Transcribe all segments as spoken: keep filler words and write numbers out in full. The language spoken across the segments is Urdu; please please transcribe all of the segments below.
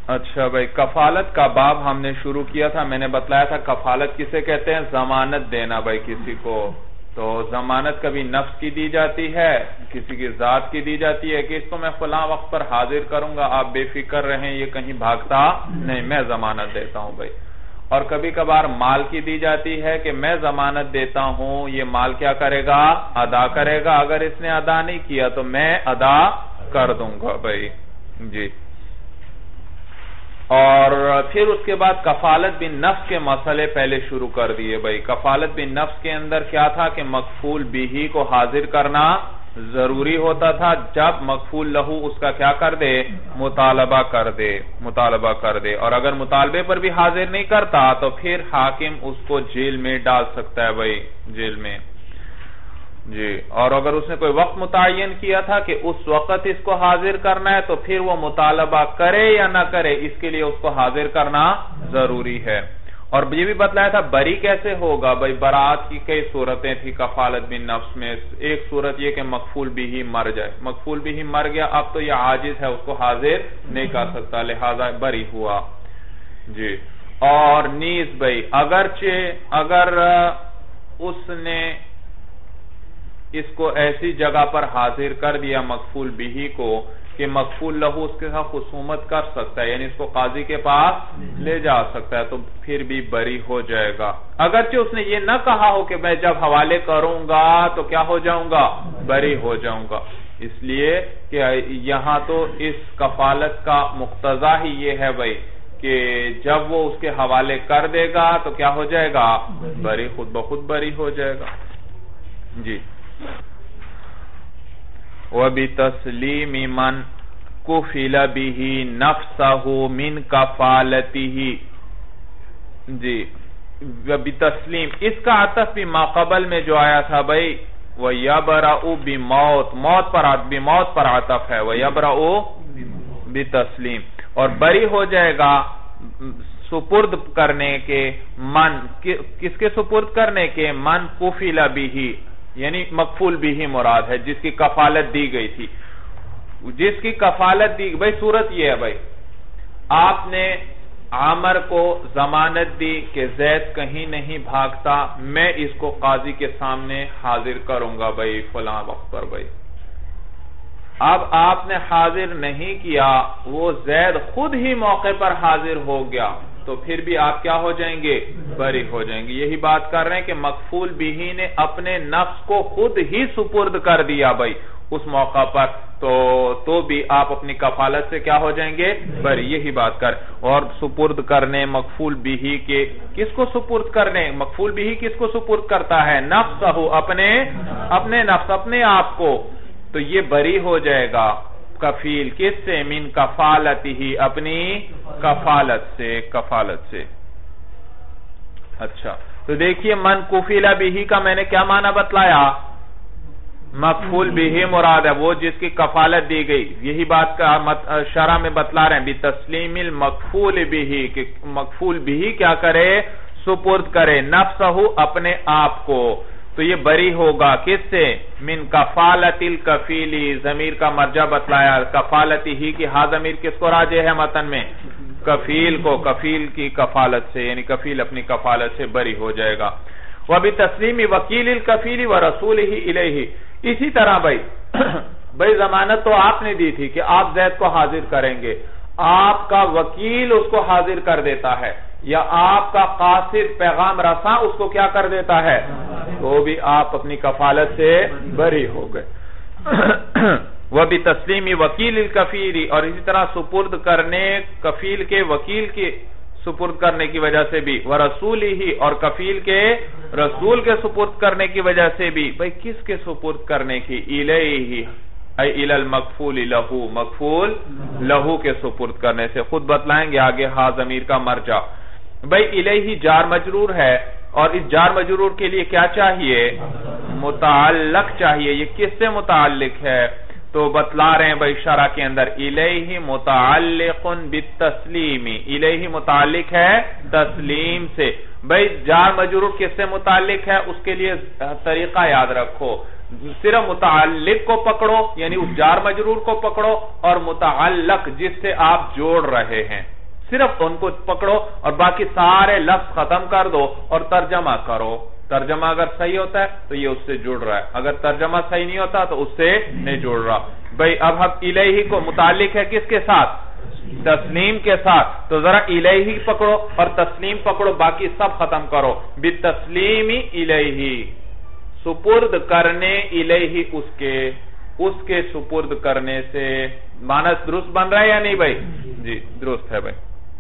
اچھا بھائی، کفالت کا باب ہم نے شروع کیا تھا. میں نے بتلایا تھا کفالت کسے کہتے ہیں؟ ضمانت دینا بھائی کسی کو. تو ضمانت کبھی نفس کی دی جاتی ہے، کسی کی ذات کی دی جاتی ہے کہ اس کو میں فلاں وقت پر حاضر کروں گا، آپ بے فکر رہیں، یہ کہیں بھاگتا نہیں، میں ضمانت دیتا ہوں بھائی. اور کبھی کبھار مال کی دی جاتی ہے کہ میں ضمانت دیتا ہوں، یہ مال کیا کرے گا؟ ادا کرے گا، اگر اس نے ادا نہیں کیا تو میں ادا کر دوں گا بھائی. جی. اور پھر اس کے بعد کفالت بن نفس کے مسئلے پہلے شروع کر دیے بھائی. کفالت بن نفس کے اندر کیا تھا کہ مکفول بھی کو حاضر کرنا ضروری ہوتا تھا جب مکفول لہو اس کا کیا کر دے؟ مطالبہ کر دے مطالبہ کر دے اور اگر مطالبے پر بھی حاضر نہیں کرتا تو پھر حاکم اس کو جیل میں ڈال سکتا ہے بھائی، جیل میں. جی. اور اگر اس نے کوئی وقت متعین کیا تھا کہ اس وقت اس کو حاضر کرنا ہے تو پھر وہ مطالبہ کرے یا نہ کرے اس کے لیے اس کو حاضر کرنا ضروری ہے. اور یہ بھی بتلایا تھا بری کیسے ہوگا بھائی. برات کی کئی صورتیں تھی کفالت بن نفس میں. ایک صورت یہ کہ مکفول بھی مر جائے، مکفول بھی مر گیا، اب تو یہ عاجز ہے، اس کو حاضر نہیں کر سکتا، لہذا بری ہوا. جی. اور نیز بھائی اگرچہ اگر اس نے اس کو ایسی جگہ پر حاضر کر دیا مکفول بھی کو کہ مکفول لہو اس کے ساتھ خصومت کر سکتا ہے، یعنی اس کو قاضی کے پاس لے جا سکتا ہے، تو پھر بھی بری ہو جائے گا. اگرچہ اس نے یہ نہ کہا ہو کہ میں جب حوالے کروں گا تو کیا ہو جاؤں گا؟ بری ہو جاؤں گا. اس لیے کہ یہاں تو اس کفالت کا مقتضا ہی یہ ہے بھائی کہ جب وہ اس کے حوالے کر دے گا تو کیا ہو جائے گا؟ بری، خود بخود بری ہو جائے گا. جی. وَبِتَسْلِيمِ مَنْ كُفِلَ بِهِ نَفْسَهُ مِنْ كَفَالَتِهِ. جی. وَبِتَسْلِيم اس کا عطف بھی ما قبل میں جو آیا تھا بھائی وَيَبْرَعُ بِمَوْت، موت پر بِمَوْت پر عطف ہے، وَيَبْرَعُ بِتَسْلِيم. اور بری ہو جائے گا سپرد کرنے کے من، کس کے سپرد کرنے کے؟ من کفل بھی، یعنی مکفول بھی مراد ہے جس کی کفالت دی گئی تھی. جس کی کفالت دی بھائی صورت یہ ہے بھائی، آپ نے عامر کو ضمانت دی کہ زید کہیں نہیں بھاگتا، میں اس کو قاضی کے سامنے حاضر کروں گا بھائی فلاں وقت پر بھائی. اب آپ نے حاضر نہیں کیا، وہ زید خود ہی موقع پر حاضر ہو گیا تو پھر بھی آپ کیا ہو جائیں گے؟ بری ہو جائیں گے. یہی بات کر رہے ہیں کہ مکفول بھی نے اپنے نفس کو خود ہی سپرد کر دیا بھائی اس موقع پر، تو تو بھی آپ اپنی کفالت سے کیا ہو جائیں گے؟ بری. یہی بات کر. اور سپرد کرنے مکفول بھی کے، کس کو سپرد کرنے؟ مکفول بھی کس کو سپرد کرتا ہے؟ نفس ہو، اپنے اپنے نفس، اپنے آپ کو. تو یہ بری ہو جائے گا کفیل کس سے؟ من کفالتی ہی، اپنی کفالت سے کفالت سے. اچھا تو دیکھیے من کفیل بھی کا میں نے کیا معنی بتلایا؟ مکفول بھی مراد ہے وہ جس کی کفالت دی گئی. یہی بات کا شرح میں بتلا رہے ہیں بتسلیم المکفول بھی، کہ مکفول بھی کیا کرے؟ سپرد کرے نفسہ، اپنے آپ کو. تو یہ بری ہوگا کس سے؟ من کفالت الکفیلی، ضمیر کا مرجع بتلایا کفالتی ہی کی. ہاں ضمیر کس کو راجع ہے متن میں؟ کفیل کو، کفیل کی کفالت سے، یعنی کفیل اپنی کفالت سے بری ہو جائے گا. وَبِتَسْلِيمِ وَكِيلِ الْكَفِيلِ وَرَسُولِهِ إِلَيْهِ. اسی طرح بھائی بھائی ضمانت تو آپ نے دی تھی کہ آپ زید کو حاضر کریں گے، آپ کا وکیل اس کو حاضر کر دیتا ہے یا آپ کا قاصد پیغام رساں اس کو کیا کر دیتا ہے، تو بھی آپ اپنی کفالت سے بری ہو گئے. وَبِتَسْلِيمِ وَكِيلِ الْكَفِيلِ، اور اسی طرح سپرد کرنے کفیل کے وکیل کے سپرد کرنے کی وجہ سے بھی، وَرَسُولِهِ، اور کفیل کے رسول کے سپرد کرنے کی وجہ سے بھی. بھئی کس کے سپرد کرنے کی؟ إِلَيْهِ اے الى المکفول لہو، مکفول لہو کے سپرد کرنے سے. خود بتلائیں گے آگے ہاں ضمیر کا مرجع. بھئی الیہ جار مجرور ہے اور اس جار مجرور کے لیے کیا چاہیے؟ متعلق چاہیے. یہ کس سے متعلق ہے؟ تو بتلا رہے ہیں بھئی شرح کے اندر الیہ متعلق بالتسلیم، الیہ متعلق ہے تسلیم سے. بھئی جار مجرور کس سے متعلق ہے؟ اس کے لیے طریقہ یاد رکھو. صرف متعلق کو پکڑو یعنی اس جار مجرور کو پکڑو اور متعلق جس سے آپ جوڑ رہے ہیں صرف ان کو پکڑو اور باقی سارے لفظ ختم کر دو اور ترجمہ کرو. ترجمہ اگر صحیح ہوتا ہے تو یہ اس سے جڑ رہا ہے, اگر ترجمہ صحیح نہیں ہوتا تو اس سے نہیں جڑ رہا. بھئی اب ہم الیہ کو متعلق ہے کس کے ساتھ؟ تسلیم کے ساتھ, تو ذرا الیہ پکڑو اور تسلیم پکڑو, باقی سب ختم کرو. بالتسلیم الیہ, سپرد کرنے الیہ اس کے, اس کے سپرد کرنے سے. معنی درست بن رہا ہے یا نہیں بھائی؟ جی درست ہے بھائی.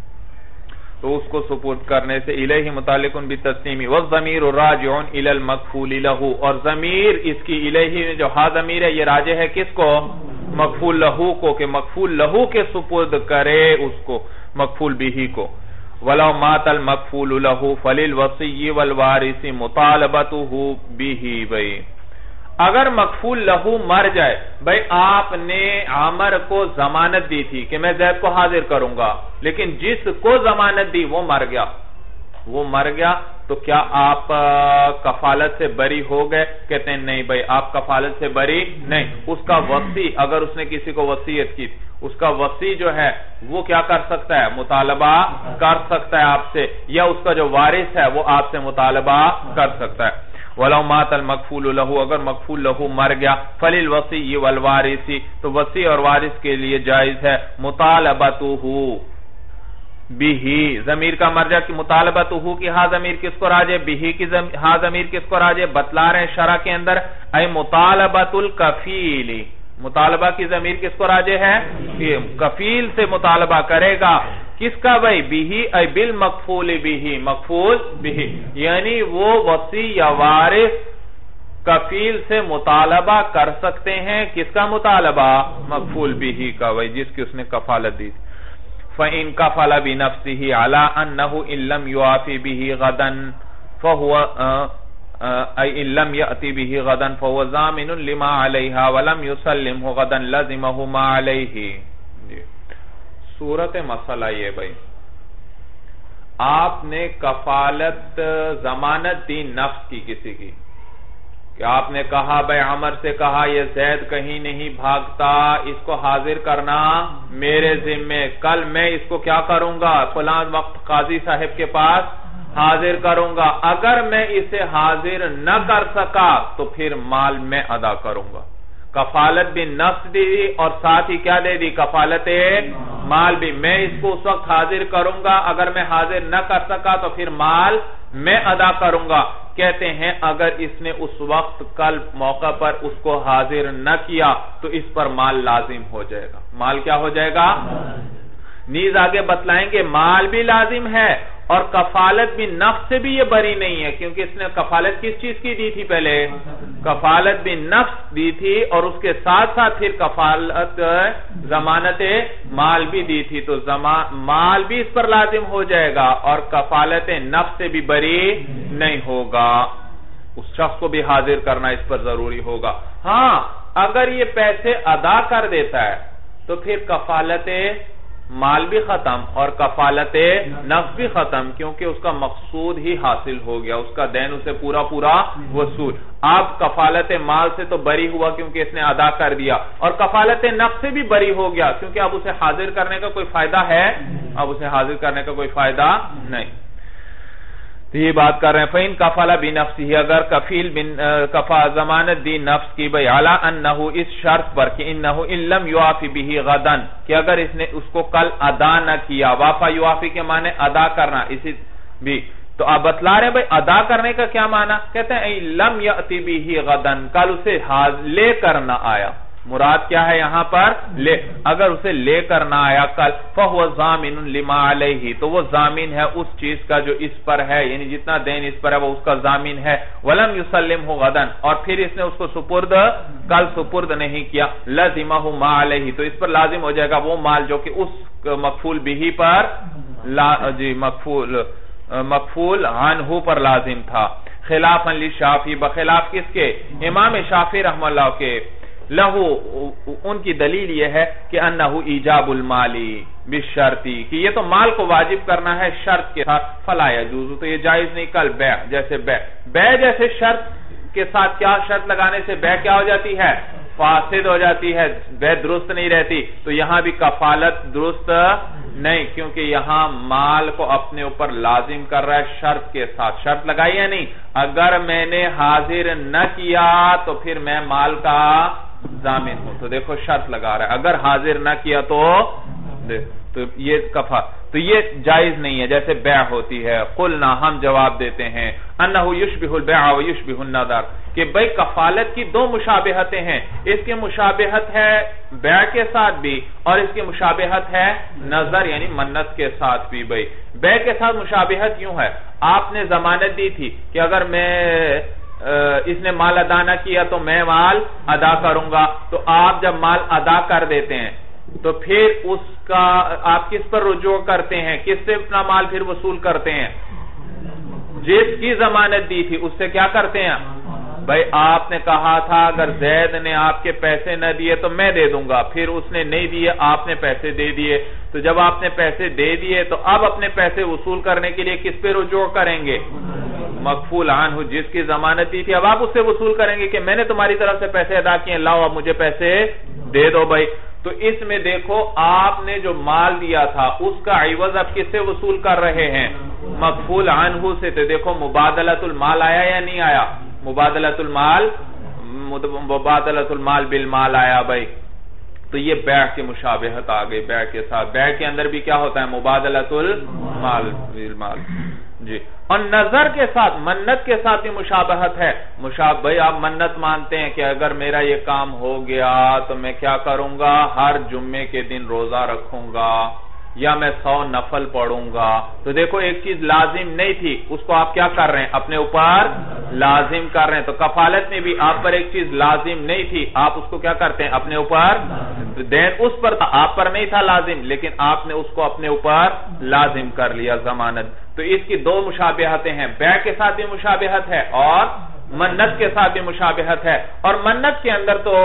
تو اس کو سپرد کرنے سے الیہ متعلق بالتسلیم والضمیر راجع الی المکفول لہ, اور ضمیر اس کی الیہ میں جو ہا ضمیر ہے یہ راجع ہے کس کو؟ مکفول لہو کو, کہ مکفول لہو کے سپرد کرے اس کو, مکفول بھی کو. وَلَوْ مَاتَ الْمَكْفُولُ لَهُ فَلِلْوَصِيِّ وَالْوَارِثِ مُطَالَبَتُهُ بِهِ. بھئی اگر مکفول لہو مر جائے, بھئی آپ نے عامر کو ضمانت دی تھی کہ میں زید کو حاضر کروں گا, لیکن جس کو ضمانت دی وہ مر گیا, وہ مر گیا تو کیا آپ کفالت سے بری ہو گئے؟ کہتے ہیں نہیں بھئی آپ کفالت سے بری نہیں. اس کا وصی, اگر اس نے کسی کو وصیت کی, اس کا وصی جو ہے وہ کیا کر سکتا ہے؟ مطالبہ کر سکتا ہے آپ سے, یا اس کا جو وارث ہے وہ آپ سے مطالبہ کر سکتا ہے. وَلَوْ مَاتَ الْمَكْفُولُ لَهُ, اگر مکفول لہو مر گیا, فَلِلْوَصِيِّ وَالْوَارِثِ, تو وصی اور وارث کے لیے جائز ہے مطالبتہ بھی. ضمیر کا مرجع کی مطالبتہ کی ہا ضمیر کس کو راجع؟ بھی کی ہا ضمیر کس کو راجع؟ بتلا رہے ہیں شرح کے اندر, اے مطالبت الکفیل, مطالبہ کی ضمیر کس کو راجع ہے؟ کفیل سے مطالبہ کرے گا. کس کا بھئی؟ بھی اے بالمکفول بھی, مکفول بھی, یعنی وہ وصی یا وارث کفیل سے مطالبہ کر سکتے ہیں. کس کا مطالبہ؟ مکفول بھی کا, بھئی جس کی اس نے کفالت دی. فَإِن كَفَلَ بِنَفْسِهِ عَلَىٰ أَنَّهُ إِن لَمْ يُعَافِ بِهِ غَدًا فَهُوَ أي إن لم يأتي به غدا فهو ضامن لما عليها ولم يسلمه غدا لزمه ما عليه. صورت مسئلہ یہ بھئی, آپ نے کفالت ضمانت دی نفس کی کسی کی, کہ آپ نے کہا بھئی عمر سے کہا یہ زید کہیں نہیں بھاگتا, اس کو حاضر کرنا میرے ذمے, کل میں اس کو کیا کروں گا؟ فلاں وقت قاضی صاحب کے پاس حاضر کروں گا. اگر میں اسے حاضر نہ کر سکا تو پھر مال میں ادا کروں گا. کفالت بھی نفس دی اور ساتھ ہی کیا دے دی؟ کفالت مال بھی. میں اس کو اس وقت حاضر کروں گا, اگر میں حاضر نہ کر سکا تو پھر مال میں ادا کروں گا. کہتے ہیں اگر اس نے اس وقت کل موقع پر اس کو حاضر نہ کیا تو اس پر مال لازم ہو جائے گا. مال کیا ہو جائے گا؟ نیز آگے بتلائیں گے مال بھی لازم ہے اور کفالت بھی نفس سے بھی یہ بری نہیں ہے, کیونکہ اس نے کفالت کس چیز کی دی تھی؟ پہلے کفالت بھی نفس دی تھی اور اس کے ساتھ ساتھ پھر کفالت ضمانت مال بھی دی تھی, تو مال بھی اس پر لازم ہو جائے گا اور کفالت نفس سے بھی بری نہیں ہوگا. اس شخص کو بھی حاضر کرنا اس پر ضروری ہوگا. ہاں اگر یہ پیسے ادا کر دیتا ہے تو پھر کفالت مال بھی ختم اور کفالت نفس بھی ختم, کیونکہ اس کا مقصود ہی حاصل ہو گیا, اس کا دین اسے پورا پورا وصول. اب کفالت مال سے تو بری ہوا کیونکہ اس نے ادا کر دیا, اور کفالت نفس سے بھی بری ہو گیا کیونکہ اب اسے حاضر کرنے کا کوئی فائدہ ہے؟ اب اسے حاضر کرنے کا کوئی فائدہ نہیں. تو یہ بات کر رہے ہیں فَإِن كَفَلَ بِنَفْسِهِ, اگر کفیل کفا ضمانت دی نفس کی بھئی عَلَىٰ أَنَّهُ, اس شرط پر کہ إِنَّهُ إِن لَمْ يُعَافِ بِهِ غَدًا, کہ اگر اس نے اس کو کل ادا نہ کیا. وافا یوافی کے معنی ادا کرنا, اسی بھی تو آپ بتلا رہے ہیں بھئی ادا کرنے کا کیا معنی؟ کہتے ہیں لم یأتی بِهِ غَدًا, کل اسے لے کر نہ آیا. مراد کیا ہے یہاں پر؟ لے. اگر اسے لے کر نہ آیا کل, فَهُوَ ضَامِنٌ لِمَا عَلَيْهِ, تو وہ ضامن ہے اس چیز کا جو اس پر ہے, یعنی جتنا دین اس پر ہے وہ اس کا ضامن ہے. وَلَمْ يُسَلِّمْهُ غَدًا, اور پھر اس نے اس کو سپرد کل سپرد نہیں کیا. لَزِمَهُ مَا عَلَيْهِ, تو اس پر لازم ہو جائے گا وہ مال جو کہ اس مکفول بھی پر جی مکفول مکفول عنہ پر لازم تھا. خلافاً للشافعی, بخلاف کس کے؟ امام شافعی رحمہ اللہ کے. لہو, ان کی دلیل یہ ہے کہ انہو ایجاب المالی بالشرطی, کہ یہ تو مال کو واجب کرنا ہے شرط کے ساتھ. فلا یجوز, تو یہ جائز نہیں. کل بیع, جیسے بیع بیع جیسے شرط کے ساتھ کیا شرط لگانے سے بے کیا ہو جاتی ہے؟ فاسد ہو جاتی ہے، بے درست نہیں رہتی. تو یہاں بھی کفالت درست نہیں، کیونکہ یہاں مال کو اپنے اوپر لازم کر رہا ہے شرط کے ساتھ. شرط لگائی یا نہیں؟ اگر میں نے حاضر نہ کیا تو پھر میں مال کا ضامن ہوں. تو دیکھو شرط لگا رہا ہے، اگر حاضر نہ کیا تو تو یہ کفا تو یہ جائز نہیں ہے جیسے بیع ہوتی ہے. قلنا ہم جواب دیتے ہیں انہو یشبہ البیع و یشبہ النذر کہ بھئی کفالت کی دو مشابہتیں ہیں. اس کی مشابہت ہے بیع کے ساتھ بھی اور اس کی مشابہت ہے نظر یعنی منت کے ساتھ بھی. بھئی بیع کے ساتھ مشابہت یوں ہے، آپ نے ضمانت دی تھی کہ اگر میں اس نے مال ادا نہ کیا تو میں مال ادا کروں گا. تو آپ جب مال ادا کر دیتے ہیں تو پھر اس کا آپ کس پر رجوع کرتے ہیں؟ کس سے اپنا مال پھر وصول کرتے ہیں؟ جس کی ضمانت دی تھی اس سے کیا کرتے ہیں؟ بھائی آپ نے کہا تھا اگر زید نے آپ کے پیسے نہ دیے تو میں دے دوں گا، پھر اس نے نہیں دیے، آپ نے پیسے دے دیے. تو جب آپ نے پیسے دے دیے تو اب اپنے پیسے وصول کرنے کے لیے کس پہ رجوع کریں گے؟ مغفول عنہ جس کی ضمانت دی تھی. اب آپ اس سے وصول کریں گے کہ میں نے تمہاری طرف سے پیسے ادا کیے، لاؤ اب مجھے پیسے دے دو. بھائی تو اس میں دیکھو آپ نے جو مال دیا تھا اس کا عوض اب کس سے وصول کر رہے ہیں؟ مغفول عنہ سے. تو دیکھو مبادلۃ المال آیا یا نہیں آیا؟ مبادلۃ المال مبادلۃ المال بالمال آیا. بھائی تو یہ بیع کی مشابہت آ گئی بیع کے ساتھ. بیع کے اندر بھی کیا ہوتا ہے؟ مبادلۃ المال بالمال. جی اور نظر کے ساتھ منت کے ساتھ بھی مشابہت ہے. مشابہ بھائی آپ منت مانتے ہیں کہ اگر میرا یہ کام ہو گیا تو میں کیا کروں گا؟ ہر جمعے کے دن روزہ رکھوں گا یا میں سو نفل پڑھوں گا. تو دیکھو ایک چیز لازم نہیں تھی اس کو آپ کیا کر رہے ہیں؟ اپنے اوپر لازم کر رہے ہیں. تو کفالت میں بھی آپ پر ایک چیز لازم نہیں تھی، آپ اس کو کیا کرتے ہیں؟ اپنے اوپر دین اس پر تھا، آپ پر نہیں تھا لازم، لیکن آپ نے اس کو اپنے اوپر لازم کر لیا ضمانت. تو اس کی دو مشابہتیں ہیں، بیع کے ساتھ بھی مشابہت ہے اور منت کے ساتھ بھی مشابہت ہے. اور منت کے اندر تو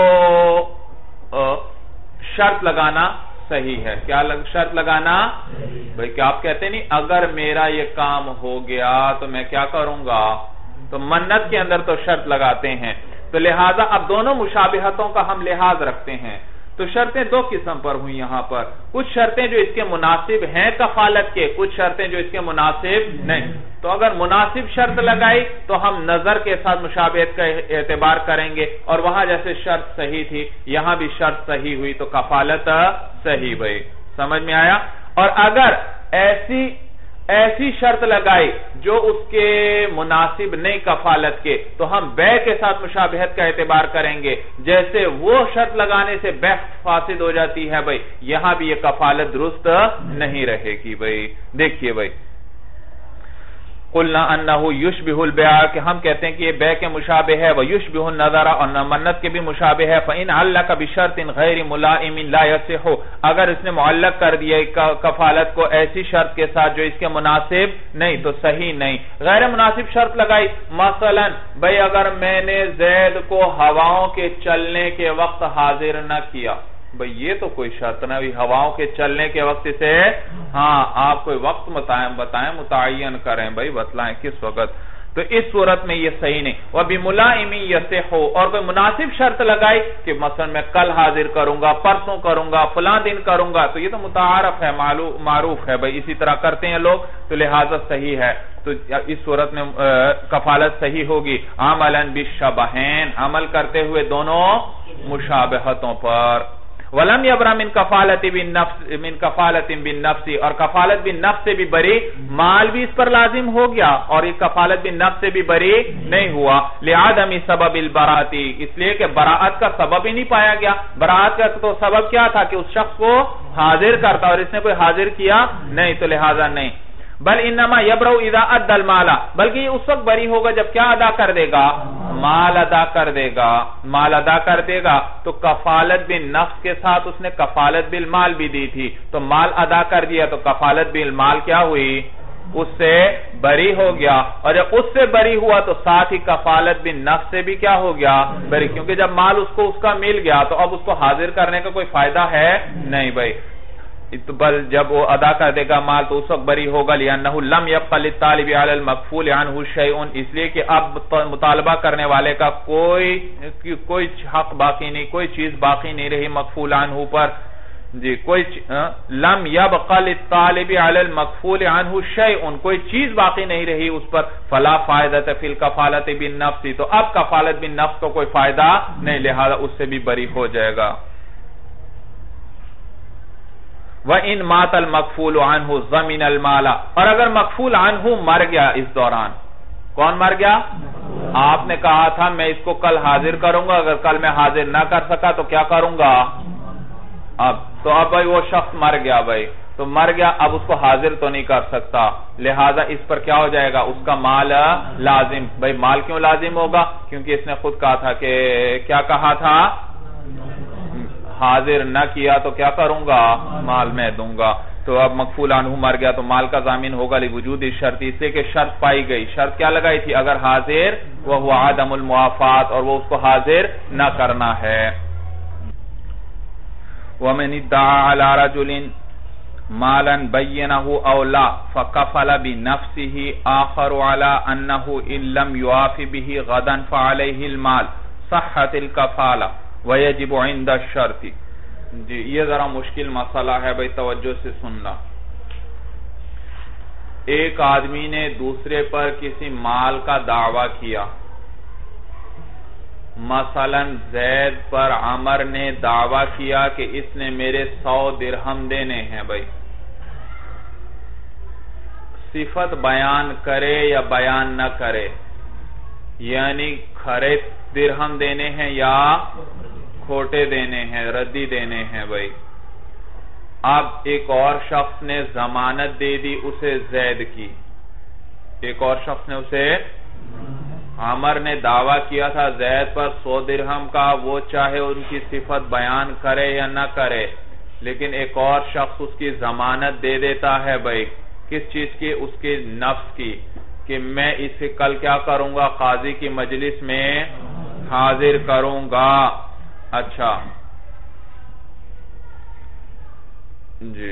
شرط لگانا صحیح ہے. کیا شرط لگانا؟ بھئی کیا آپ کہتے نہیں اگر میرا یہ کام ہو گیا تو میں کیا کروں گا؟ تو منت کے اندر تو شرط لگاتے ہیں. تو لہٰذا اب دونوں مشابہتوں کا ہم لحاظ رکھتے ہیں. تو شرطیں دو قسم پر ہوئی یہاں پر. کچھ شرطیں جو اس کے مناسب ہیں کفالت کے، کچھ شرطیں جو اس کے مناسب نہیں. تو اگر مناسب شرط لگائی تو ہم نظر کے ساتھ مشابہت کا اعتبار کریں گے، اور وہاں جیسے شرط صحیح تھی یہاں بھی شرط صحیح ہوئی تو کفالت صحیح. بھائی سمجھ میں آیا؟ اور اگر ایسی ایسی شرط لگائی جو اس کے مناسب نہیں کفالت کے تو ہم بیع کے ساتھ مشابہت کا اعتبار کریں گے. جیسے وہ شرط لگانے سے بیع فاسد ہو جاتی ہے، بھائی یہاں بھی یہ کفالت درست نہیں رہے گی. بھائی دیکھیے بھائی قلنا انہو یشبہ البیع کہ ہم کہتے ہیں کہ یہ بیع کے مشابہ ہے، ویشبہ النذر اور منت کے بھی مشابہ ہے. فإن علق بشرط غیر ملائم لا یصح اگر اس نے معلق کر دیا کفالت کو ایسی شرط کے ساتھ جو اس کے مناسب نہیں تو صحیح نہیں. غیر مناسب شرط لگائی، مثلا بھئی اگر میں نے زید کو ہواؤں کے چلنے کے وقت حاضر نہ کیا، بھئی یہ تو کوئی شرط نہ ہوئی ہواؤں کے چلنے کے وقت سے. ہاں آپ کوئی وقت بتائیں بتائیں متعین کریں، بھئی بتلائیں کس وقت. تو اس صورت میں یہ صحیح نہیں. وَبِمُلَائِمٍ يَصِحُ اور کوئی مناسب شرط لگائی کہ مثلا میں کل حاضر کروں گا، پرسوں کروں گا، فلاں دن کروں گا، تو یہ تو متعارف ہے، معروف ہے، بھئی اسی طرح کرتے ہیں لوگ، تو لہذا صحیح ہے. تو اس صورت میں کفالت صحیح ہوگی. عَمَلًا بِالشَّبَہَيْن عمل کرتے ہوئے دونوں مشابہتوں پر. وَلَمْ يَبْرَ مِنْ كَفَالَةٍ بِالنَّفْسِ مِنْ كَفَالَةٍ بِالنَّفْسِ اور کفالت بالنفس سے بھی بری، مال بھی اس پر لازم ہو گیا اور یہ کفالت بالنفس سے بھی بری نہیں ہوا. لِعَدَمِ سَبَبِ الْبَرَاءَةِ اس لیے کہ براءت کا سبب ہی نہیں پایا گیا. براءت کا تو سبب کیا تھا کہ اس شخص کو حاضر کرتا اور اس نے کوئی حاضر کیا نہیں، تو لہذا نہیں. بل انما یبرؤ اذا ادى المال بلکہ یہ اس وقت بری ہوگا جب کیا ادا کر دے گا؟ مال ادا کر دے گا. مال ادا کر دے گا تو کفالت بالنفس کے ساتھ اس نے کفالت بالمال بھی دی تھی، تو مال ادا کر دیا تو کفالت بالمال کیا ہوئی؟ اس سے بری ہو گیا. اور جب اس سے بری ہوا تو ساتھ ہی کفالت بالنفس سے بھی کیا ہو گیا؟ بری. کیونکہ جب مال اس کو اس کا مل گیا تو اب اس کو حاضر کرنے کا کوئی فائدہ ہے نہیں. بھائی بل جب وہ ادا کر دے گا مال تو اس وقت بری ہوگا لِأَنَّهُ لَمْ يَبْقَ لِلطَّالِبِ عَلَى الْمَكْفُولِ عَنْهُ شَيْءٌ، اس لیے کہ اب مطالبہ کرنے والے کا کوئی کوئی حق باقی نہیں، کوئی چیز باقی نہیں رہی مکفول عنہ پر، جی کوئی لم يبق للطالب على المكفول عنه شيء، کوئی چیز باقی نہیں رہی اس پر، فلا فائدۃ فی الکفالۃ بالنفس، تو اب کفالت بالنفس کو کوئی فائدہ نہیں، لہذا اس سے بھی بری ہو جائے گا۔ وَإِن مَاتَ الْمَكْفُولُ عَنْهُ ضَمِنَ الْمَالَ، اور اگر مکفول عنہ مر گیا اس دوران، کون مر گیا؟ آپ نے کہا تھا میں اس کو کل حاضر کروں گا، اگر کل میں حاضر نہ کر سکا تو کیا کروں گا؟ اب تو اب بھائی وہ شخص مر گیا، بھائی تو مر گیا، اب اس کو حاضر تو نہیں کر سکتا، لہذا اس پر کیا ہو جائے گا؟ اس کا مال لازم۔ بھائی مال کیوں لازم ہوگا؟ کیونکہ اس نے خود کہا تھا کہ کیا کہا تھا؟ حاضر نہ کیا تو کیا کروں گا؟ مال میں دوں گا۔ تو اب مکفول عنہ مر گیا تو مال کا ضامن ہوگا لوجود شرط، اس سے کہ شرط پائی گئی۔ شرط کیا لگائی تھی؟ اگر حاضر وہ عدم الموافات، اور وہ اس کو حاضر نہ کرنا ہے۔ وَمَنِ ادَّعَى عَلَى رَجُلٍ مَالًا بَيَّنَهُ أَوْ لَا فَكَفَلَ بِنَفْسِهِ آخَرُ عَلَى أَنَّهُ إِن لَّمْ يُوَافِ بِهِ غَدًا فَعَلَيْهِ الْمَالُ صَحَّتِ الْكَفَالَةُ وَيَجِبُ عِندَ الشَّرْطِ۔ جی یہ ذرا مشکل مسئلہ ہے، بھائی توجہ سے سننا۔ ایک آدمی نے دوسرے پر کسی مال کا دعویٰ کیا، مثلا زید پر عمر نے دعویٰ کیا کہ اس نے میرے سو درہم دینے ہیں۔ بھائی صفت بیان کرے یا بیان نہ کرے، یعنی کھرے درہم دینے ہیں یا کھوٹے دینے ہیں، ردی دینے ہیں۔ بھائی اب ایک اور شخص نے ضمانت دے دی اسے زید کی، ایک اور شخص نے اسے، عمر نے دعویٰ کیا تھا زید پر سو درہم کا، وہ چاہے ان کی صفت بیان کرے یا نہ کرے، لیکن ایک اور شخص اس کی ضمانت دے دیتا ہے۔ بھائی کس چیز کی؟ اس کے نفس کی، کہ میں اسے کل کیا کروں گا؟ قاضی کی مجلس میں حاضر کروں گا۔ اچھا جی،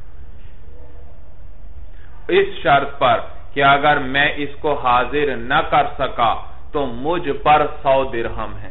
اس شرط پر کہ اگر میں اس کو حاضر نہ کر سکا تو مجھ پر سو درہم ہے۔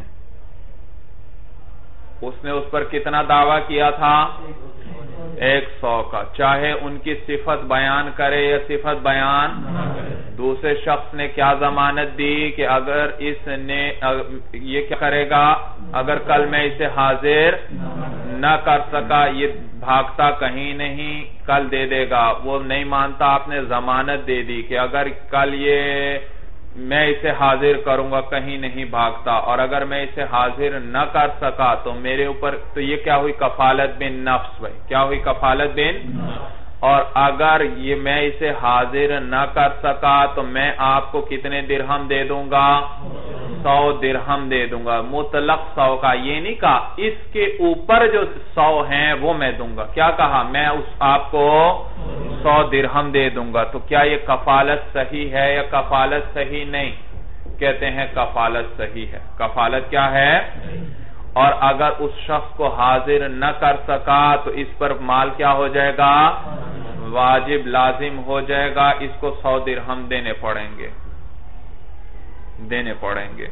اس نے اس پر کتنا دعویٰ کیا تھا؟ ایک سو کا، چاہے ان کی صفت بیان کرے یا صفت بیان۔ دوسرے شخص نے کیا ضمانت دی کہ اگر اس نے یہ کیا کرے گا؟ اگر کل میں اسے حاضر نہ کر سکا، یہ بھاگتا کہیں نہیں، کل دے دے گا۔ وہ نہیں مانتا، آپ نے ضمانت دے دی کہ اگر کل یہ میں اسے حاضر کروں گا کہیں نہیں بھاگتا، اور اگر میں اسے حاضر نہ کر سکا تو میرے اوپر، تو یہ کیا ہوئی؟ کفالت بن نفس۔ بھائی کیا ہوئی؟ کفالت بن، اور اگر یہ میں اسے حاضر نہ کر سکا تو میں آپ کو کتنے درہم دے دوں گا؟ سو درہم دے دوں گا، مطلق سو کا، یہ نہیں کہا اس کے اوپر جو سو ہیں وہ میں دوں گا، کیا کہا؟ میں اس آپ کو سو درہم دے دوں گا۔ تو کیا یہ کفالت صحیح ہے یا کفالت صحیح نہیں؟ کہتے ہیں کفالت صحیح ہے۔ کفالت کیا ہے؟ اور اگر اس شخص کو حاضر نہ کر سکا تو اس پر مال کیا ہو جائے گا؟ واجب لازم ہو جائے گا، اس کو سو درہم دینے پڑیں گے، دینے پڑیں گے۔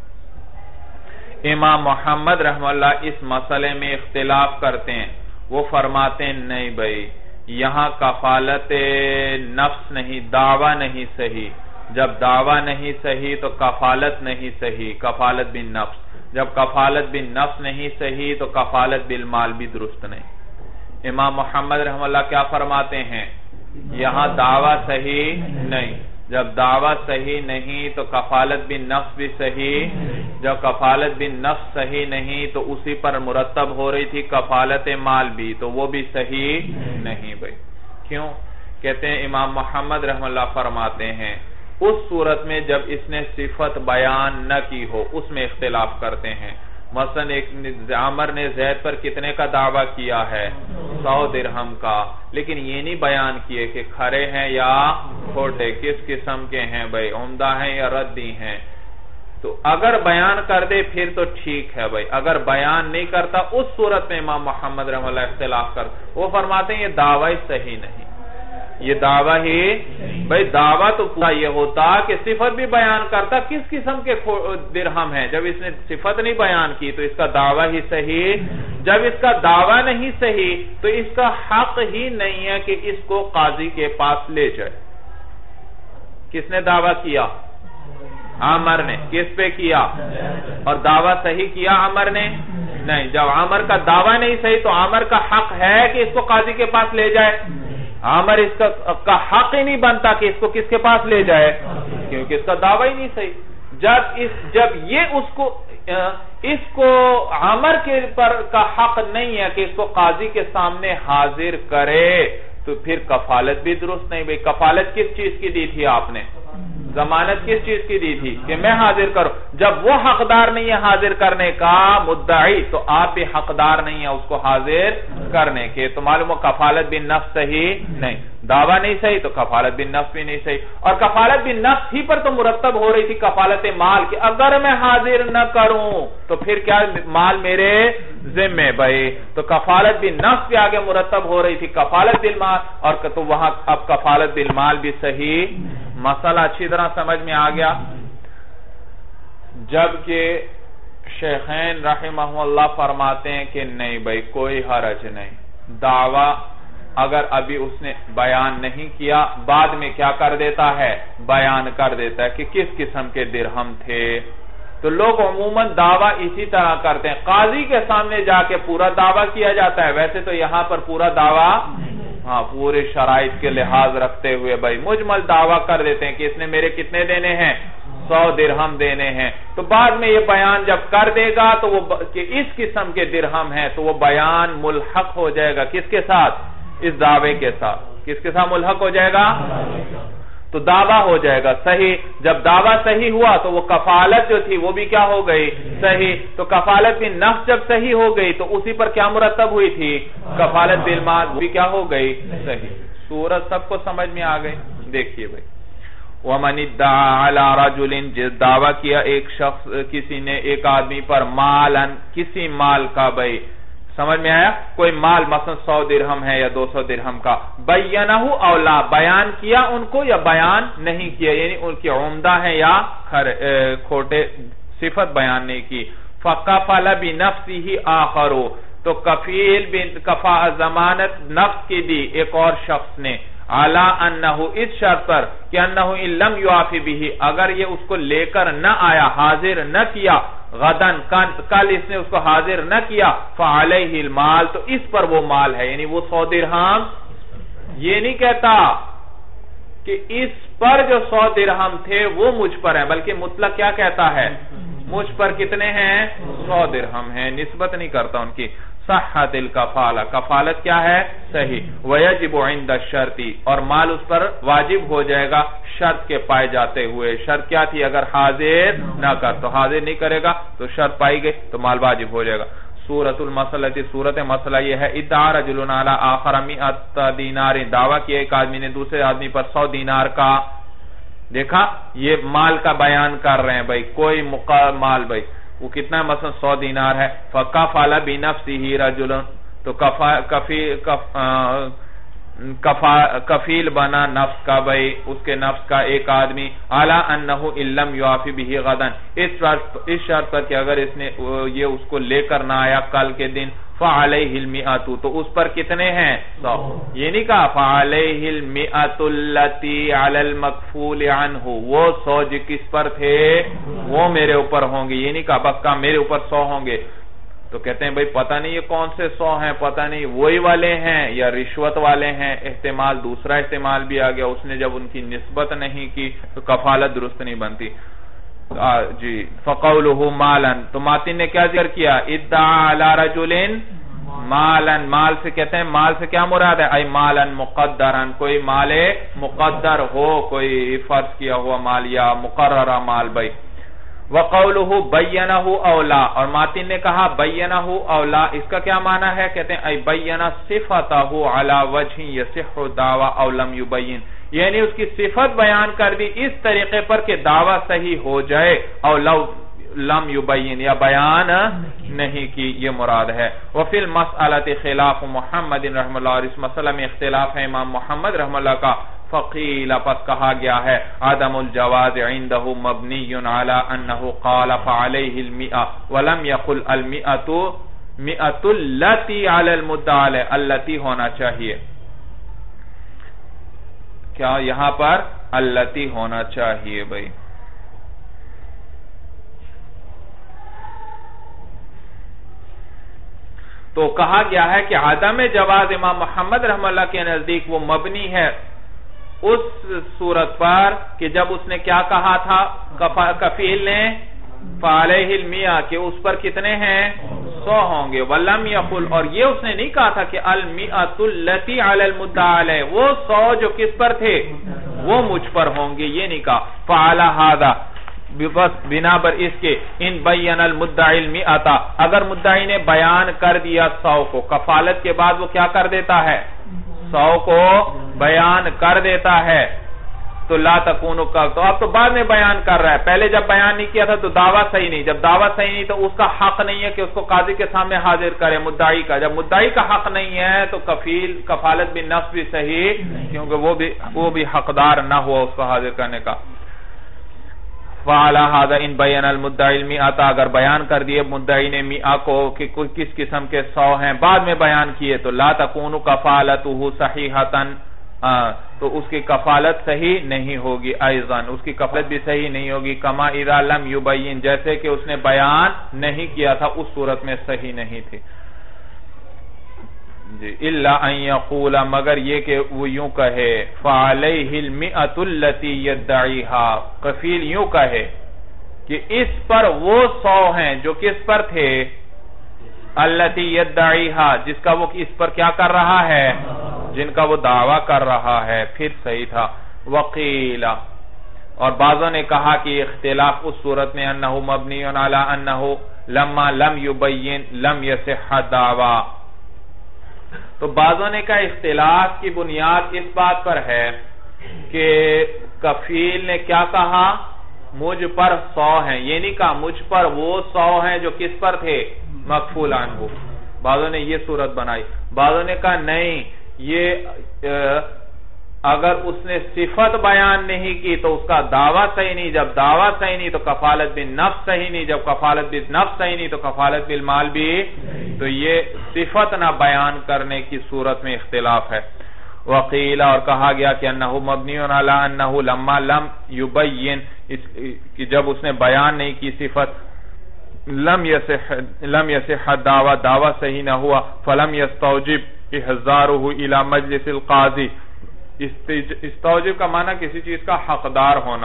امام محمد رحمہ اللہ اس مسئلے میں اختلاف کرتے ہیں، وہ فرماتے ہیں نہیں بھائی، یہاں کفالت نفس نہیں، دعویٰ نہیں صحیح۔ جب دعویٰ نہیں صحیح تو کفالت نہیں صحیح، کفالت بن نفس۔ جب کفالت بن نفس نہیں صحیح تو کفالت بالمال بھی درست نہیں۔ امام محمد رحمہ اللہ کیا فرماتے ہیں؟ یہاں دعویٰ صحیح نہیں، جب دعویٰ صحیح نہیں تو کفالت بن نفس بھی صحیح، جب کفالت بن نفس صحیح نہیں تو اسی پر مرتب ہو رہی تھی کفالت مال بھی، تو وہ بھی صحیح نہیں بھائی۔ کیوں؟ کہتے ہیں امام محمد رحمہ اللہ فرماتے ہیں اس صورت میں جب اس نے صفت بیان نہ کی ہو، اس میں اختلاف کرتے ہیں۔ مثلا ایک عمر نے زید پر کتنے کا دعویٰ کیا ہے؟ سو درہم کا، لیکن یہ نہیں بیان کیے کہ کھرے ہیں یا کھوٹے، کس قسم کے ہیں بھائی، عمدہ ہیں یا ردی ہیں۔ تو اگر بیان کر دے پھر تو ٹھیک ہے بھائی، اگر بیان نہیں کرتا اس صورت میں امام محمد رحمہ اللہ اختلاف کر، وہ فرماتے ہیں یہ دعوی صحیح نہیں، یہ دعویٰ ہی بھائی دعویٰ تو پورا یہ ہوتا کہ صفت بھی بیان کرتا، کس قسم کے درہم ہے، جب اس نے صفت نہیں بیان کی تو اس کا دعویٰ ہی صحیح، جب اس کا دعویٰ نہیں صحیح تو اس کا حق ہی نہیں ہے کہ اس کو قاضی کے پاس لے جائے۔ کس نے دعویٰ کیا؟ عامر نے۔ کس پہ کیا؟ اور دعویٰ صحیح کیا عامر نے؟ نہیں۔ جب عامر کا دعویٰ نہیں صحیح تو عامر کا حق ہے کہ اس کو قاضی کے پاس لے جائے؟ عامر اس کا حق ہی نہیں بنتا کہ اس کو کس کے پاس لے جائے، کیونکہ اس کا دعویٰ ہی نہیں صحیح۔ جب اس جب یہ اس کو اس کو عامر کے پر کا حق نہیں ہے کہ اس کو قاضی کے سامنے حاضر کرے تو پھر کفالت بھی درست نہیں۔ بھئی کفالت کس چیز کی دی تھی آپ نے؟ ضمانت کس چیز کی دی تھی کہ میں حاضر کروں۔ جب وہ حقدار نہیں ہے حاضر کرنے کا مدعی تو آپ بھی حقدار نہیں ہے اس کو حاضر کرنے کے، تو معلوم ہو کفالت بن نفس صحیح نہیں، دعویٰ نہیں صحیح تو کفالت بن نفس بھی نہیں صحیح۔ اور کفالت بن نفس ہی پر تو مرتب ہو رہی تھی کفالت مال کہ اگر میں حاضر نہ کروں تو پھر کیا مال میرے ذمہ بھائی، تو کفالت بن نفس بھی آگے مرتب ہو رہی تھی کفالت بالمال، اور تو وہاں اب کفالت بالمال بھی صحیح۔ مسئلہ اچھی طرح سمجھ میں آ گیا۔ جبکہ شیخین رحمہ اللہ فرماتے ہیں کہ نہیں بھائی کوئی حرج نہیں، دعویٰ اگر ابھی اس نے بیان نہیں کیا بعد میں کیا کر دیتا ہے، بیان کر دیتا ہے کہ کس قسم کے درہم تھے، تو لوگ عموماً دعویٰ اسی طرح کرتے ہیں، قاضی کے سامنے جا کے پورا دعویٰ کیا جاتا ہے، ویسے تو یہاں پر پورا دعویٰ ہاں پورے شرائط کے لحاظ رکھتے ہوئے بھائی مجمل دعویٰ کر دیتے ہیں کہ اس نے میرے کتنے دینے ہیں، سو درہم دینے ہیں، تو بعد میں یہ بیان جب کر دے گا تو وہ کہ اس قسم کے درہم ہیں تو وہ بیان ملحق ہو جائے گا کس کے ساتھ، اس دعوے کے ساتھ، کس کے ساتھ ملحق ہو جائے گا، تو دعویٰ ہو جائے گا صحیح۔ جب دعویٰ صحیح ہوا تو وہ کفالت جو تھی وہ بھی کیا ہو گئی صحیح، تو کفالت بن نفس جب صحیح ہو گئی تو اسی پر کیا مرتب ہوئی تھی، کفالت بالمال بھی کیا ہو گئی صحیح۔ صورت سب کو سمجھ میں آ گئی۔ دیکھیے بھائی وَمَنِ ادَّعَى عَلَى رَجُلٍ، جس دعویٰ کیا ایک شخص کسی نے ایک آدمی پر مالاً کسی مال کا، بھائی سمجھ میں آیا، کوئی مال مثلا سو درہم ہے یا دو سو درہم کا، بینہ او لا، بیان کیا ان کو یا بیان نہیں کیا، یعنی ان کی عمدہ ہیں یا کھوٹے، صفت بیان نہیں کی، فَقَفَلَ بِنَفْسِهِ آخَرُ، تو کفیل کفا ضمانت نفس کی دی ایک اور شخص نے، عَلَىٰ أَنَّهُ، اس شرط پر کہ أَنَّهُ إِن لَمْ يُعَفِ بِهِ، اگر یہ اس کو لے کر نہ آیا، حاضر نہ کیا، غدن کل اس نے اس کو حاضر نہ کیا، فعلیہ المال، تو اس پر وہ مال ہے، یعنی وہ سو درہم، یہ نہیں کہتا کہ اس پر جو سو درہم تھے وہ مجھ پر ہیں، بلکہ مطلق کیا کہتا ہے، مجھ پر کتنے ہیں، سو درہم ہیں، نسبت نہیں کرتا ان کی۔ صحت الکفالہ، کفالت کیا ہے صحیح، ویجب عند الشرط، اور مال اس پر واجب ہو جائے گا شرط کے پائے جاتے ہوئے، شرط کیا تھی، اگر حاضر نہ کر تو حاضر نہیں کرے گا تو شرط پائی گئی تو مال واجب ہو جائے گا۔ سورۃ المسئلہ، صورت مسئلہ یہ ہے، ادعا رجل علی آخر مئۃ دینار، دعویٰ کیا ایک آدمی نے دوسرے آدمی پر سو دینار کا، دیکھا یہ مال کا بیان کر رہے ہیں بھائی، کوئی مال بھائی وہ کتنا ہے، مثلا سو دینار ہے، فَقَفَلَ بِنَفْسِهِ رَجُلٌ، تو کفیل بنا نفس کا بھائی، اس کے نفس کا ایک آدمی، عَلَىٰ أَنَّهُ إِن لَمْ يُعَفِ بِهِ غَدًا، اس شرط پر کہ اگر اس نے یہ اس کو لے کر نہ آیا کل کے دن، فَعَلَيْهِ الْمِئَةُ، تو اس پر کتنے ہیں سو، یہ نہیں کہا فَعَلَيْهِ الْمِئَةُ الَّتِي عَلَى الْمَكْفُولِ عَنْهُ، وہ سو جو کس پر تھے وہ میرے اوپر ہوں گے، یہ نہیں کہا بس کہا میرے اوپر سو ہوں گے، تو کہتے ہیں بھئی پتہ نہیں یہ کون سے سو ہیں، پتہ نہیں وہی والے ہیں یا رشوت والے ہیں، احتمال دوسرا احتمال بھی آ گیا، اس نے جب ان کی نسبت نہیں کی تو کفالت درست نہیں بنتی۔ جی فَقَوْلُهُ مَالًا، تو ماتن نے کیا ذکر کیا، ادعا علی رجل مالا، مال سے کہتے ہیں، مال سے کیا مراد ہے، ای مالا مقدرا، کوئی مال مقدر ہو، کوئی فرض کیا ہوا مال یا مقررہ مال بھائی۔ وَقَوْلُهُ بَيَّنَهُ أَوْلَا، اور ماتن نے کہا بَيَّنَهُ أَوْلَا، اس کا کیا معنی ہے، کہتے ہیں ای بَيَّنَ صِفَتَهُ عَلَى وَجْهٍ يَصِحُّ الدَّعْوَى أَوْ لَمْ يُبَيِّن، یعنی اس کی صفت بیان کر دی اس طریقے پر کہ دعویٰ صحیح ہو جائے، اور لو لم یبین یا بیان نہیں کی، یہ مراد ہے۔ وفی المسئلۃ خلاف محمد رحمہ اللہ، اور اس مسئلہ میں اختلاف ہے امام محمد رحمہ اللہ کا، فقیل پس کہا گیا ہے عدم الجواز عنده مبنی علی انه قال فعلیہ المئہ ولم یقل المئۃ مئۃ التی علی المدعی، التی ہونا چاہیے، کیا یہاں پر التی ہونا چاہیے بھائی؟ تو کہا گیا ہے کہ عدم جواز امام محمد رحمہ اللہ کے نزدیک وہ مبنی ہے اس صورت پر کہ جب اس نے کیا کہا تھا کفیل نے فعلیہ المئہ، کہ اس پر کتنے ہیں؟ سو ہوں گے، ولم یقل، اور یہ اس نے نہیں کہا تھا کہ المئۃ التی علی المدعی علیہ، وہ سو جو کس پر تھے وہ مجھ پر ہوں گے، یہ نہیں کہا۔ فعلی ھذا، بس بنا بر اس کے، ان بین المدعی المئۃ، اگر مدعی نے بیان کر دیا سو کو، کفالت کے بعد وہ کیا کر دیتا ہے؟ سو کو بیان کر دیتا ہے، تو لا تکون کا، تو اب تو بعد میں بیان کر رہا ہے، پہلے جب بیان نہیں کیا تھا تو دعویٰ صحیح نہیں، جب دعویٰ صحیح نہیں تو اس کا حق نہیں ہے کہ اس کو قاضی کے سامنے حاضر کرے مدعی کا، جب مدعی کا حق نہیں ہے تو کفیل کفالت بالنفس بھی صحیح، کیونکہ وہ بھی وہ بھی حقدار نہ ہوا اس کو حاضر کرنے کا۔ فعلی ھذا ان بین المدعی المئۃ، اگر بیان کر دیے مدعی نے مئہ کو کہ کس قسم کے سو ہیں، بعد میں بیان کیے، تو لا تکون کفالتہ صحیحۃ، تو اس کی کفالت صحیح نہیں ہوگی، ایضاً اس کی کفالت بھی صحیح نہیں ہوگی، کما اذا لم یبین، جیسے کہ اس نے بیان نہیں کیا تھا اس صورت میں صحیح نہیں تھی۔ جی الا ان یقول، مگر یہ کہ وہ یوں کہے فعلیہ المئۃ التی یدعیہا، کفیل یوں کہے کہ اس پر وہ سو ہیں جو کس پر تھے؟ التی یدعیہا، جس کا وہ اس پر کیا کر رہا ہے؟ جن کا وہ دعویٰ کر رہا ہے، پھر صحیح تھا۔ وقیل، اور بعضوں نے کہا کہ اختلاف اس صورت میں انہو مبنی علی انہو لما لم یبین لم یصح دعویٰ، تو بعضوں نے کہا اختلاف کی بنیاد اس بات پر ہے کہ کفیل نے کیا کہا؟ مجھ پر سو ہیں، یہ نہیں کہا مجھ پر وہ سو ہیں جو کس پر تھے؟ مکفول عنہ۔ بعضوں نے یہ صورت بنائی، بعضوں نے کہا نہیں، یہ اگر اس نے صفت بیان نہیں کی تو اس کا دعویٰ صحیح نہیں، جب دعویٰ صحیح نہیں تو کفالت بالنفس صحیح نہیں، جب کفالت بالنفس صحیح نہیں تو کفالت بالمال بھی، تو یہ صفت نہ بیان کرنے کی صورت میں اختلاف ہے۔ وقیل، اور کہا گیا کہ انہو مبنی علی انہو لما لم یبین، کہ جب اس نے بیان نہیں کی صفت، لم یصح لم یصح دعویٰ، دعویٰ صحیح نہ ہوا، فلم یستوجب احضارہ الی مجلس القاضی، استوجب کا معنی کسی چیز کا حقدار ہونا،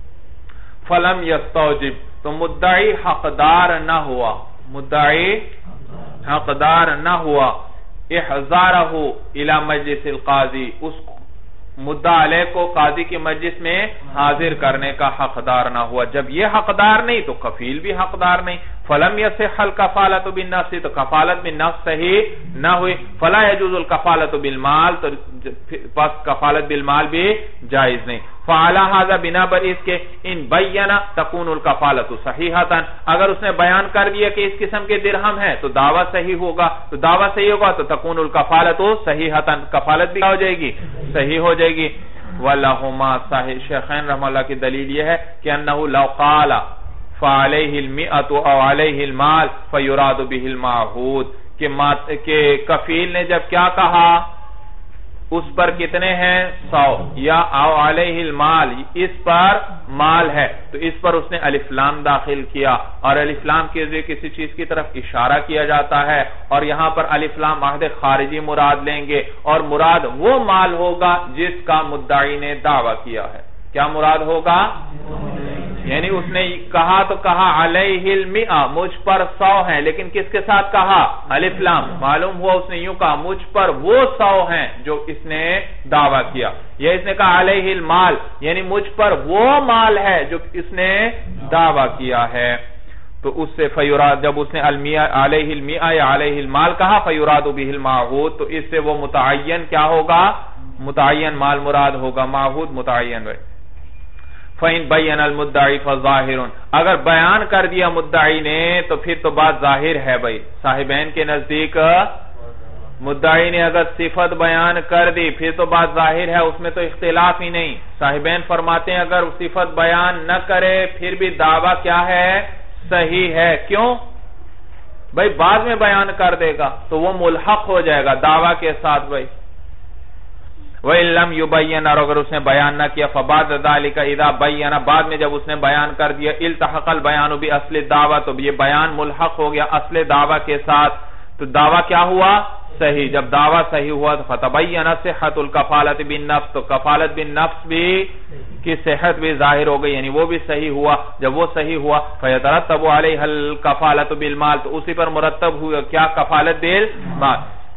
فلم یستوجب، تو مدعی حقدار نہ ہوا، مدعی حقدار نہ ہوا، احضارہ الی مجلس القاضی، اس مدعا علیہ کو قاضی کی مجلس میں حاضر کرنے کا حقدار نہ ہوا، جب یہ حقدار نہیں تو کفیل بھی حقدار نہیں، فلم یصح الکفالۃ بالنفس، تو کفالت بالنفس صحیح نہ ہوئی، فلا یجوز الکفالۃ بالمال، تو پس کفالت بالمال بھی جائز نہیں۔ فعلی ھذا، بنا پر اس کے، ان بینا تکون الکفالۃ صحیحۃ، اگر اس نے بیان کر دیا کہ اس قسم کے درہم ہے تو دعویٰ صحیح ہوگا، تو دعویٰ صحیح ہوگا تو تکون الکفالۃ صحیحۃ، کفالت بھی ہو جائے گی، صحیح ہو جائے گی۔ وَلَهُمَا صحیح، شیخین رحمہ اللہ کی دلیل یہ ہے کہ انہو لو قال فعلیہ المئۃ او علیہ المال فیراد بہ المعہود، کہ کفیل نے جب کیا کہا اس پر کتنے ہیں؟ سو، یا او علیہ المال، اس پر مال ہے، تو اس پر اس نے الف لام داخل کیا، اور الف لام کے ذریعے کسی چیز کی طرف اشارہ کیا جاتا ہے، اور یہاں پر الف لام عہد خارجی مراد لیں گے، اور مراد وہ مال ہوگا جس کا مدعی نے دعویٰ کیا ہے۔ کیا مراد ہوگا؟ یعنی اس نے کہا تو کہا علیہ المئہ، مجھ پر سو ہیں، لیکن کس کے ساتھ کہا؟ الف لام، معلوم ہوا اس نے یوں کہا مجھ پر وہ سو ہیں جو اس نے دعویٰ کیا، یا اس نے کہا علیہ المال، یعنی مجھ پر وہ مال ہے جو اس نے دعویٰ کیا ہے، تو اس سے فیراد، جب اس نے علیہ المئہ یا علیہ المال کہا فیراد بہ المعہود، تو اس سے وہ متعین کیا ہوگا؟ متعین مال مراد ہوگا، معہود متعین بھائی۔ فَإِن بَيَّنَ الْمُدَّعِي فَظَاهِرٌ، اگر بیان کر دیا مدعی نے تو پھر تو بات ظاہر ہے بھائی، صاحبین کے نزدیک مدعی نے اگر صفت بیان کر دی پھر تو بات ظاہر ہے، اس میں تو اختلاف ہی نہیں۔ صاحبین فرماتے ہیں اگر صفت بیان نہ کرے پھر بھی دعویٰ کیا ہے؟ صحیح ہے۔ کیوں؟ بھائی بعد میں بیان کر دے گا تو وہ ملحق ہو جائے گا دعویٰ کے ساتھ بھائی۔ وَإِن لَمْ يُبَيِّنْ، اور اگر اس نے بیان نہ کیا فَبَعْدَ ذَلِكَ إِذَا بَيَّنَ، بعد میں جب اس نے بیان کر دیا التحق البیان بِأَصْلِ الدعویٰ، تو یہ بیان ملحق ہو گیا اصل دعویٰ کے ساتھ، تو دعویٰ کیا ہوا؟ صحیح۔ جب دعویٰ صحیح ہوا تو فَتَبَيَّنَ صِحَّةُ الْكَفَالَةِ بِالنَّفْسِ، تو کفالت بالنفس بھی کی صحت بھی ظاہر ہو گئی، یعنی وہ بھی صحیح ہوا۔ جب وہ صحیح ہوا فَيَتَرَتَّبُ عَلَيْهَا الْكَفَالَةُ بِالْمَالِ، تو اسی پر مرتب ہوا کیا؟ کفالت بالمال۔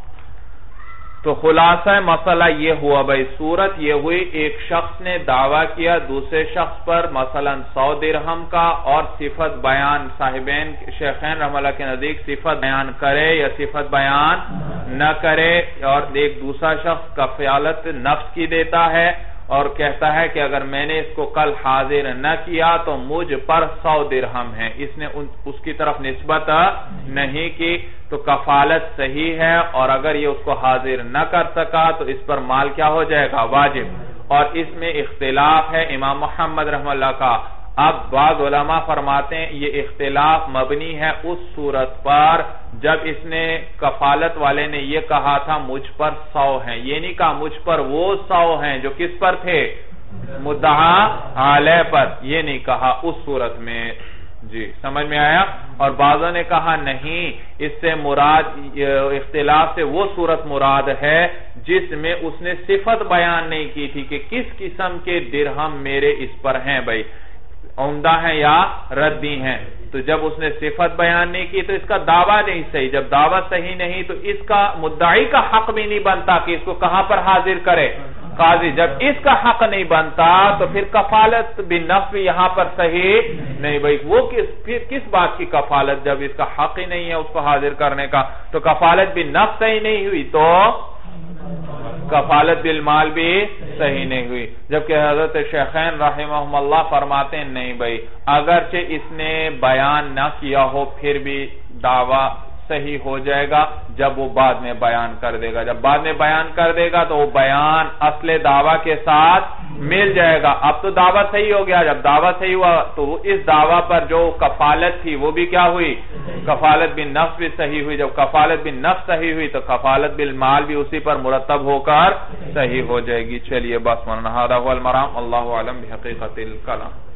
تو خلاصہ مسئلہ یہ ہوا بھائی، صورت یہ ہوئی ایک شخص نے دعویٰ کیا دوسرے شخص پر مثلا سو درہم کا، اور صفت بیان صاحبین شیخین رحمہ اللہ کے نزدیک صفت بیان کرے یا صفت بیان نہ کرے، اور ایک دوسرا شخص کفالت نفس کی دیتا ہے اور کہتا ہے کہ اگر میں نے اس کو کل حاضر نہ کیا تو مجھ پر سو درہم ہے، اس نے اس کی طرف نسبت نہیں کی، تو کفالت صحیح ہے، اور اگر یہ اس کو حاضر نہ کر سکا تو اس پر مال کیا ہو جائے گا؟ واجب۔ اور اس میں اختلاف ہے امام محمد رحمہ اللہ کا۔ اب بعض علماء فرماتے ہیں یہ اختلاف مبنی ہے اس صورت پر جب اس نے کفالت والے نے یہ کہا تھا مجھ پر سو ہیں، یہ نہیں کہا مجھ پر وہ سو ہیں جو کس پر تھے؟ مدعا علیہ پر، یہ نہیں کہا اس صورت میں۔ جی سمجھ میں آیا؟ اور بعضوں نے کہا نہیں، اس سے مراد اختلاف سے وہ صورت مراد ہے جس میں اس نے صفت بیان نہیں کی تھی کہ کس قسم کے درہم میرے اس پر ہیں بھائی، عمدہ ہیں یا ردی ہیں۔ تو جب اس نے صفت بیان نہیں کی تو اس کا دعویٰ نہیں صحیح، جب دعویٰ صحیح نہیں تو اس کا مدعی کا حق بھی نہیں بنتا کہ اس کو کہاں پر حاضر کرے؟ قاضی۔ جب اس کا حق نہیں بنتا تو پھر کفالت بالنفس بھی یہاں پر صحیح نہیں بھائی، وہ کس پھر کس بات کی کفالت جب اس کا حق ہی نہیں ہے اس کو حاضر کرنے کا، تو کفالت بالنفس صحیح نہیں ہوئی تو کفالت بالمال بھی صحیح نہیں ہوئی۔ جبکہ حضرت شیخین رحمہم اللہ فرماتے ہیں نہیں بھائی، اگرچہ اس نے بیان نہ کیا ہو پھر بھی دعویٰ صحیح ہو جائے گا جب وہ بعد میں بیان کر دے گا، جب بعد میں بیان کر دے گا تو وہ بیان اصل دعویٰ کے ساتھ مل جائے گا۔ اب تو دعویٰ صحیح ہو گیا، جب دعویٰ صحیح ہوا تو اس دعویٰ پر جو کفالت تھی وہ بھی کیا ہوئی؟ کفالت بالنفس بھی صحیح ہوئی۔ جب کفالت بالنفس صحیح ہوئی تو کفالت بالمال بھی اسی پر مرتب ہو کر صحیح ہو جائے گی۔ چلیے بس مولانا، ھذا ھو المرام، اللہ اعلم بحقیقت الکلام۔